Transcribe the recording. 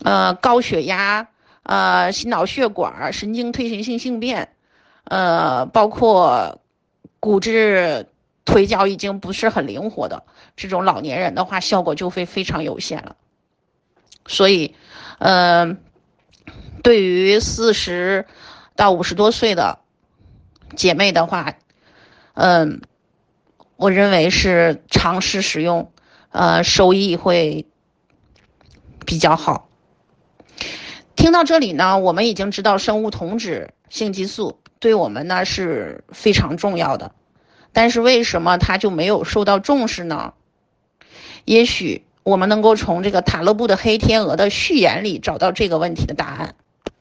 高血压，心脑血管、神经退行性性变，包括骨质腿脚已经不是很灵活的这种老年人的话，效果就会非常有限了。所以，呃，对于40到50多岁的姐妹的话，嗯，我认为是尝试使用，收益会比较好。听到这里呢，我们已经知道生物酮脂性激素对我们呢是非常重要的，但是为什么它就没有受到重视呢？也许我们能够从这个塔勒布的黑天鹅的序言里找到这个问题的答案。